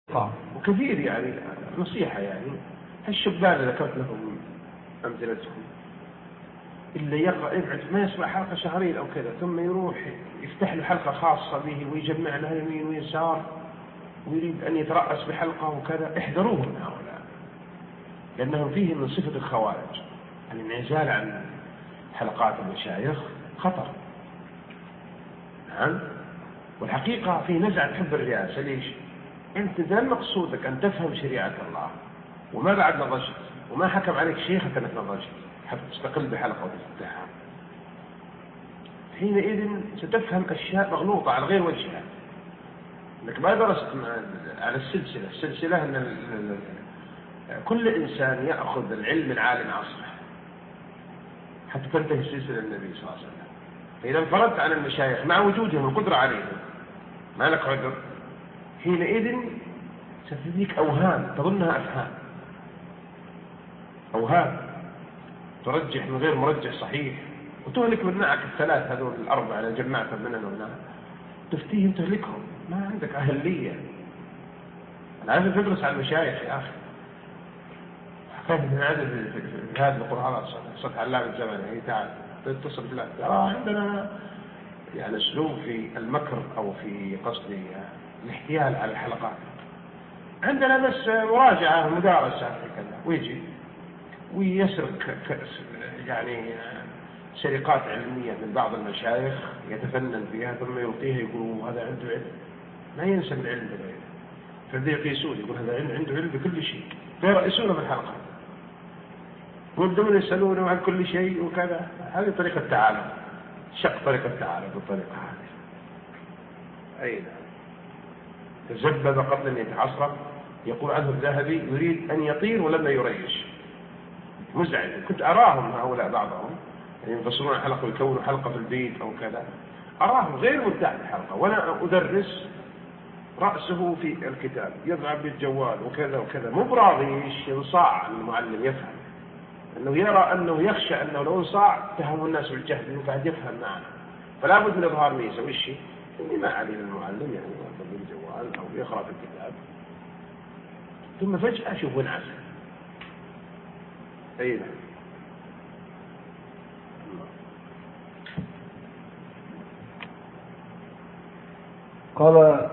وكثير يعني نصيحة يعني هالشبان اللي ذكرت لهم أمثلتهم اللي يبعد ما يسمع حلقة شهرين أو كذا ثم يروح يفتح له حلقة خاصة به ويجمع لها يمين ويسار ويريد أن يترأس بحلقة وكذا، احذروهم من هؤلاء لأنهم فيهم من صفة الخوارج. الانعزال عن حلقات المشايخ خطر. نعم. والحقيقة في نزعة حب الرئاسة. ليش؟ أنت ذا مقصودك أن تفهم شريعة الله وما بعد نضجت وما حكم عليك شيخك أنك نضجت حتى تستقل بحلقة وتفتحها، حينئذ ستفهم أشياء مغلوطة على غير وجهها. أنك ما درست على السلسلة أن كل إنسان يأخذ العلم العالم عصره حتى تنتهي السلسلة النبي صلى الله عليه وسلم. فإذا انفردت عن المشايخ مع وجودهم القدرة عليهم ما لك عذر، حينئذ ستديك أوهام تظنها أفهام، أوهام ترجح من غير مرجح صحيح وتهلك من معك الثلاث هذول الأربعة اللي جمعتهم من هنا وهنا تفتيهم تهلكهم. ما عندك أهلية. لازم تدرس على المشايخ يا أخي. حكيت من عدد في هذا القرآن صوت علام الزمن هي تعال تتصل بالله عندنا يعني أسلوب في المكر أو في قصدي الاحتيال على الحلقات. عندنا بس مراجعة مدارسة في كذا ويجي ويسرق يعني سرقات علمية من بعض المشايخ يتفنن فيها ثم يلقيها يقول هذا عنده علم. ما ينسب العلم بغيره. فبدأ يقيسون يقول هذا عنده علم بكل شيء فيرئيسونه بالحلقات ويبدون يسألونه عن كل شيء وكذا. هذه طريقة التعالم. شق طريقة التعالم بالطريقة هذه. أين تزبب قبل أن يتعصرب. يقول عنه الذهبي يريد أن يطير ولما يريش. مزعج. كنت أراهم هؤلاء بعضهم يعني ينفصلون حلقة ويكونوا حلقة في البيت أو كذا. أراهم غير مرتاح الحلقة وأنا أدرس رأسه في الكتاب يضرب بالجوال وكذا وكذا مو براضي ينصاع المعلم يفهم أنه يرى أنه يخشى أنه لو انصاع تهم الناس بالجهل وقاعد يفهم معه فلا بد من إظهار ميزة. وش إني ما علي المعلم يعني يضرب بالجوال أو يقرأ في الكتاب ثم فجأة أشوف وين عسل. أين قال